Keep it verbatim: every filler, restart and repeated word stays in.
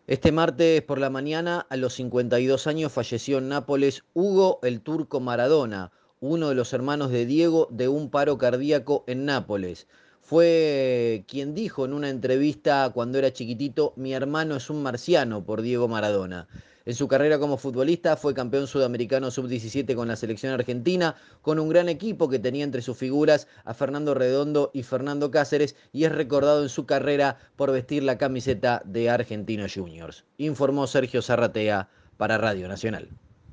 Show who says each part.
Speaker 1: Este martes por la mañana, a los cincuenta y dos años, falleció en Nápoles Hugo el Turco Maradona, uno de los hermanos de Diego, de un paro cardíaco en Nápoles. Fue quien dijo en una entrevista cuando era chiquitito: mi hermano es un marciano, por Diego Maradona. En su carrera como futbolista fue campeón sudamericano sub diecisiete con la selección argentina, con un gran equipo que tenía entre sus figuras a Fernando Redondo y Fernando Cáceres, y es recordado en su carrera por vestir la camiseta de Argentinos Juniors. Informó Sergio Zarratea para Radio Nacional.